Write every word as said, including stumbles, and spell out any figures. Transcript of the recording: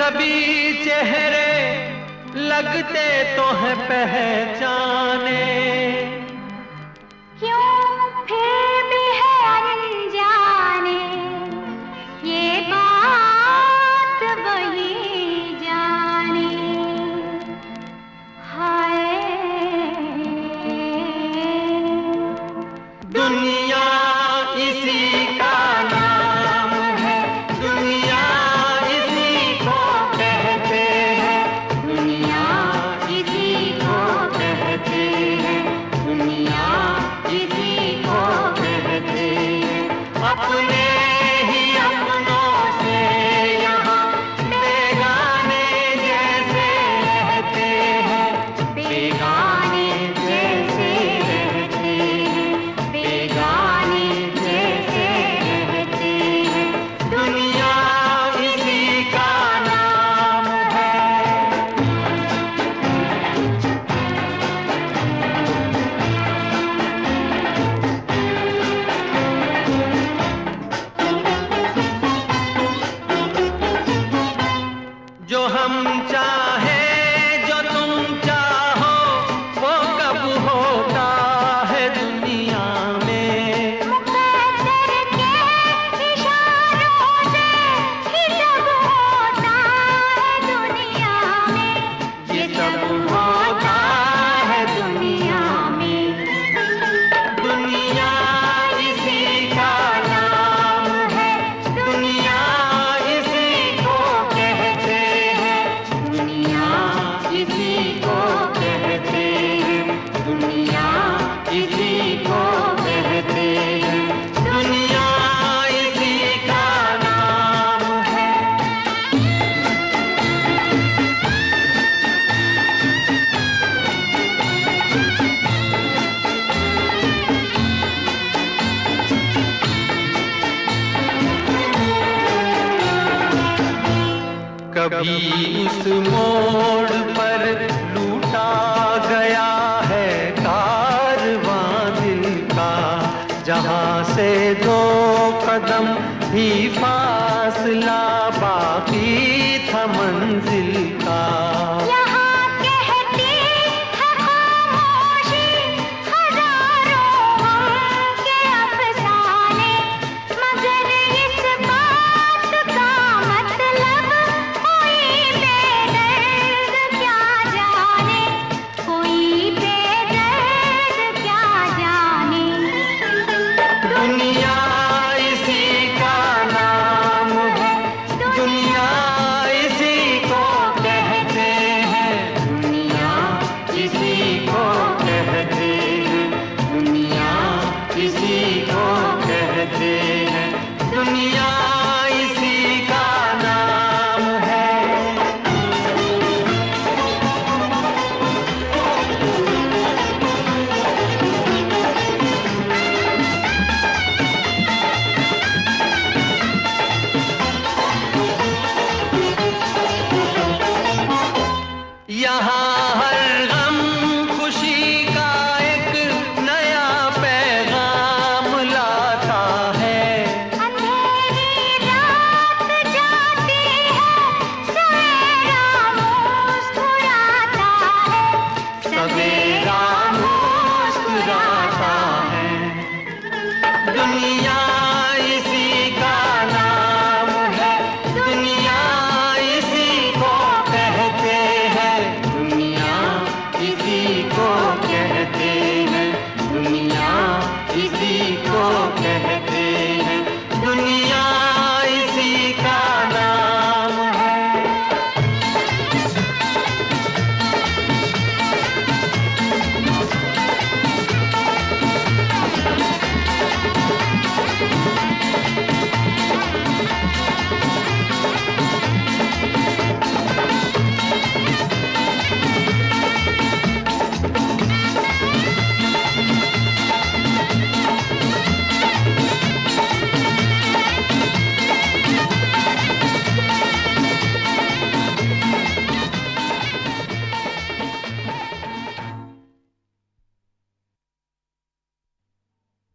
कभी चेहरे लगते तो हैं पहचाने, क्यों फिर भी है अनजाने, ये बात वही जाने। हाय दुनिया इसी का नाम है, दुनिया इसी को कहते हैं, दुनिया इसी को कहते हैं, दुनिया इसी को कहते हैं। अपने ही अपनों से यहाँ बेगाने जैसे रहते हैं, बेगाने जैसे रहते हैं, बेगाने जैसे रहते हैं। दुनिया इसी का नाम है। जो हम चाहे जो तुम चाहो वो कब होता है दुनिया में, मुकद्दर के इशारों से ही सब होता है दुनिया में, ये सब होता है दुनिया में। दुनिया इसी का नाम है, दुनिया इसी को कहते हैं, दुनिया इसी को कहते हैं, दुनिया इसी को कहते हैं। दुनिया इसी का नाम है। कभी उस मोड़ पर लूटा गया है कारवां दिल का, जहां से दो कदम ही फासला बाकी था मंजिल